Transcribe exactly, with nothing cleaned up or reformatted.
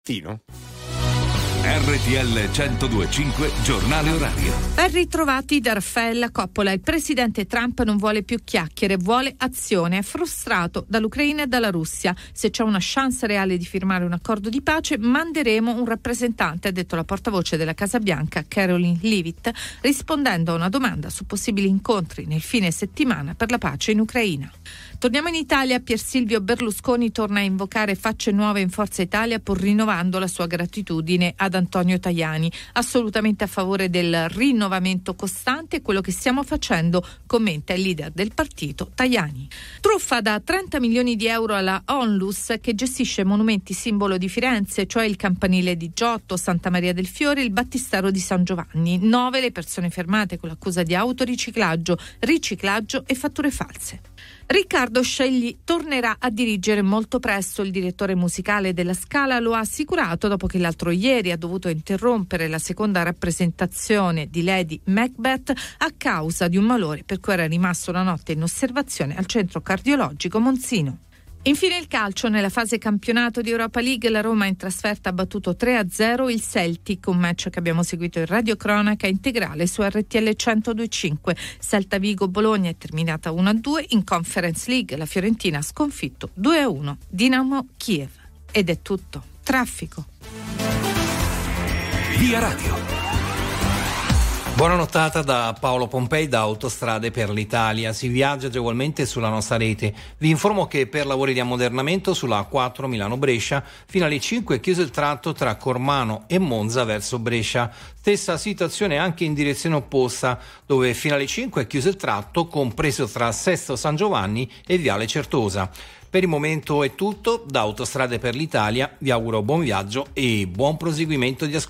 Tino. R T L centodue e cinque giornale orario. Ben ritrovati da Raffaella Coppola. Il presidente Trump non vuole più chiacchiere, vuole azione. È frustrato dall'Ucraina e dalla Russia. Se c'è una chance reale di firmare un accordo di pace, manderemo un rappresentante, ha detto la portavoce della Casa Bianca, Caroline Leavitt, rispondendo a una domanda su possibili incontri nel fine settimana per la pace in Ucraina. Torniamo in Italia. Pier Silvio Berlusconi torna a invocare facce nuove in Forza Italia, pur rinnovando la sua gratitudine ad Antonio Tajani. Assolutamente a favore del rinnovamento costante, è quello che stiamo facendo, commenta il leader del partito Tajani. Truffa da trenta milioni di euro alla Onlus, che gestisce monumenti simbolo di Firenze, cioè il Campanile di Giotto, Santa Maria del Fiore e il Battistero di San Giovanni. Nove le persone fermate con l'accusa di autoriciclaggio, riciclaggio e fatture false. Riccardo Scegli tornerà a dirigere molto presto. Il direttore musicale della Scala lo ha assicurato dopo che l'altro ieri ha dovuto interrompere la seconda rappresentazione di Lady Macbeth a causa di un malore per cui era rimasto la notte in osservazione al centro cardiologico Monzino. Infine il calcio. Nella fase campionato di Europa League la Roma in trasferta ha battuto tre a zero il Celtic, un match che abbiamo seguito in radiocronaca integrale su R T L centodue e cinque. Celta Vigo Bologna è terminata uno a due. In Conference League la Fiorentina ha sconfitto due a uno Dinamo Kiev. Ed è tutto. Traffico. Via Radio. Buona nottata da Paolo Pompei da Autostrade per l'Italia. Si viaggia agevolmente sulla nostra rete. Vi informo che per lavori di ammodernamento sulla A quattro Milano-Brescia fino alle cinque è chiuso il tratto tra Cormano e Monza verso Brescia. Stessa situazione anche in direzione opposta, dove fino alle cinque è chiuso il tratto compreso tra Sesto San Giovanni e Viale Certosa. Per il momento è tutto. Da Autostrade per l'Italia vi auguro buon viaggio e buon proseguimento di ascolto.